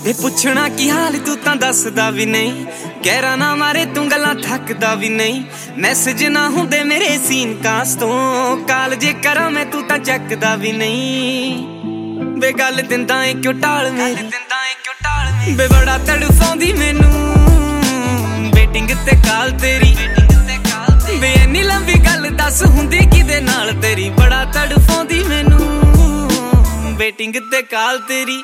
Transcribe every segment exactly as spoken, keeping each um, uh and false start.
ਵੇ ਪੁੱਛਣਾ ਕੀ ਹਾਲ ਤੂੰ ਤਾਂ ਦੱਸਦਾ ਵੀ ਨਹੀਂ, ਗਹਿਰਾ ਨਾ ਮਾਰੇ ਤੂੰ ਗੱਲਾਂ ਥੱਕਦਾ ਵੀ ਨਹੀਂ। ਮੈਸੇਜ ਨਾ ਹੁੰਦੇ ਮੇਰੇ ਸੀਨ ਕਾਸ ਤੋਂ, ਕਾਲ ਜੇ ਕਰਾਂ ਮੈਂ ਤੂੰ ਤਾਂ ਚੱਕਦਾ ਵੀ ਨਹੀਂ। ਵੇ ਗੱਲ ਦਿੰਦਾ ਏ ਕਿਉਂ ਟਾਲ ਮੇਰੀ, ਵੇ ਬੜਾ ਤੜਫਾਉਂਦੀ ਮੈਨੂੰ ਵੇਟਿੰਗ ਤੇ ਕਾਲ ਤੇਰੀ। ਵੇ ਇੰਨੀ ਲੰਬੀ ਗੱਲ ਦੱਸ ਹੁੰਦੀ ਕਿਦੇ ਨਾਲ ਤੇਰੀ, ਬੜਾ ਤੜਫਾਉਂਦੀ ਮੈਨੂੰ ਵੇਟਿੰਗ ਤੇ ਕਾਲ ਤੇਰੀ।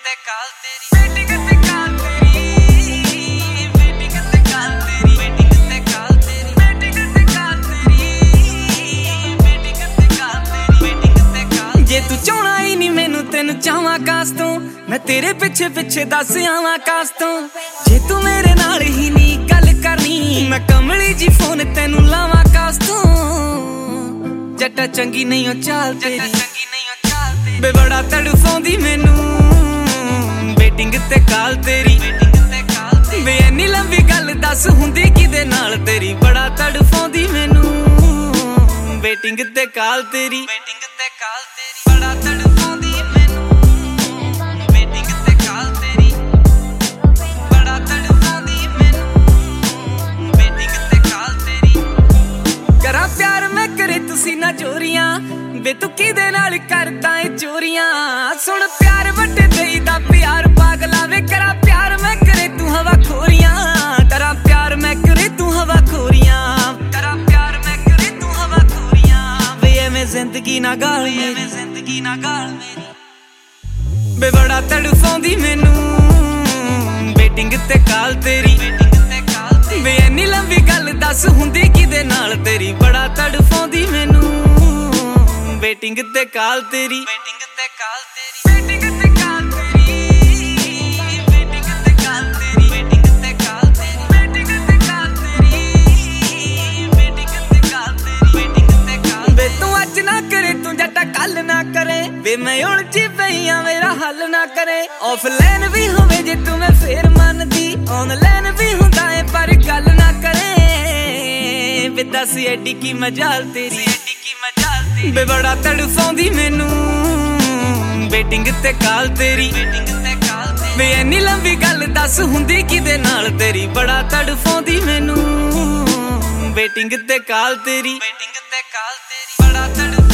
ਜੇ ਤੂੰ ਚਾਹਣਾ ਹੀ ਨਹੀਂ ਮੈਨੂੰ ਤੈਨੂੰ ਚਾਹਾਂ ਕਾਸ ਤੋਂ, ਮੈਂ ਤੇਰੇ ਪਿੱਛੇ ਪਿੱਛੇ ਦੱਸ ਆਵਾਂ ਕਾਸ ਤੋਂ। ਜੇ ਤੂੰ ਮੇਰੇ ਨਾਲ ਹੀ ਨਹੀਂ ਗੱਲ ਕਰਨੀ, ਮੈਂ ਕਮਲੀ ਜੀ ਫੋਨ ਤੈਨੂੰ ਲਾਵਾਂ ਕਾਸ ਤੋਂ। ਜੱਟਾ ਚੰਗੀ ਨਹੀਂ ਉਹ ਚਾਲ ਤੇਰੀ, ਵੇ ਬੜਾ ਤੜਫਾਉਂਦੀ ਮੈਨੂੰ ਵੇਟਿੰਗ ਤੇ ਕਾਲ ਤੇਰੀ। ਵੇ ਇੰਨੀ ਲੰਬੀ ਗੱਲ ਦੱਸ ਹੁੰਦੀ ਕਿਦੇ ਨਾਲ ਤੇਰੀ, ਬੜਾ ਤੜਫਾਉਂਦੀ ਮੈਨੂੰ ਵੇਟਿੰਗ ਤੇ ਕਾਲ ਤੇਰੀ। ਬੜਾ ਤੜਫਾਉਂਦੀ ਮੈਨੂੰ ਵੇਟਿੰਗ ਤੇ ਕਾਲ ਤੇਰੀ, ਬੜਾ ਤੜਫਾਉਂਦੀ ਮੈਨੂੰ ਵੇਟਿੰਗ ਤੇ ਕਾਲ ਤੇਰੀ। ਕਰਾਂ ਪਿਆਰ ਮੈਂ ਕਰੇ ਤੁਸੀਂ ਨਾ ਚੋਰੀਆਂ, ਵੇ ਤੂੰ ਕਿਹਦੇ ਨਾਲ ਕਰਦਾ ਏ ਚੋਰੀਆਂ। ਸੁਣ ਪਿਆਰ ਵੱਡੇ ਦੇਈਦਾ ਪਿਆਰ ਪਾਗਲਾ, ਵੇ ਕਰਾਂ ਪਿਆਰ ਮੈਂ ਕਰੇ ਤੂੰ ਹਵਾ ਖੋਰੀਆਂ। ਕਰਾਂ ਪਿਆਰ ਮੈਂ ਕਰੇ ਤੂੰ ਹਵਾ ਖੋਰੀਆਂ, ਕਰਾਂ ਪਿਆਰ ਮੈਂ ਕਰੇ ਤੂੰ ਹਵਾ ਖੋਰੀਆਂ। ਵੇ ਐਵੇਂ ਜ਼ਿੰਦਗੀ ਨਾ ਗਾਲ ਮੇਰੀ, ਜ਼ਿੰਦਗੀ ਨਾ ਗਾਲ ਮੇਰੀ। ਵੇ ਬੜਾ ਤੜਫਾਉਂਦੀ ਮੈਨੂੰ ਵੇਟਿੰਗ ਤੇ ਕਾਲ ਤੇਰੀ। ਵੇ ਇੰਨੀ ਲੰਬੀ ਗੱਲ ਦੱਸ ਹੁੰਦੀ ਕਿਦੇ ਨਾਲ ਤੇਰੀ, ਬੜਾ ਤੜਫਾਉਂਦੀ ਮੈਨੂੰ ਵੇਟਿੰਗ ਤੇ ਕਾਲ ਤੇਰੀ। ਵੇ ਤੂੰ ਅੱਜ ਨਾ ਕਰੇ ਤੂੰ ਜੱਟਾ ਕੱਲ ਨਾ ਕਰੇ, ਵੇ ਮੈਂ ਉਲਝੀ ਪਈ ਆ ਮੇਰਾ ਹੱਲ ਨਾ ਕਰੇ। ਆਫਲਾਈਨ ਵੀ ਹੋਵੇ ਜੇ ਤੂੰ ਮੈਂ ਫੇਰ ਮੰਨਦੀ, ਆਨਲਾਈਨ ਵੀ ਹੁੰਦਾ ਏ ਪਰ ਗੱਲ ਨਾ ਕਰੇ। ਵੇ ਦੱਸ ਐਡੀ ਕੀ ਮਜਾਲ ਤੇਰੀ, ਵੇ ਬੜਾ ਤੜਫਾਉਂਦੀ ਮੈਨੂੰ ਵੇਟਿੰਗ ਤੇ ਕਾਲ ਤੇਰੀ। ਵੇ ਇੰਨੀ ਲੰਬੀ ਗੱਲ ਦੱਸ ਹੁੰਦੀ ਕਿਦੇ ਨਾਲ ਤੇਰੀ, ਬੜਾ ਤੜਫਾਉਂਦੀ ਮੈਨੂੰ ਵੇਟਿੰਗ ਤੇ ਕਾਲ ਤੇਰੀ। ਬੜਾ ਤੜ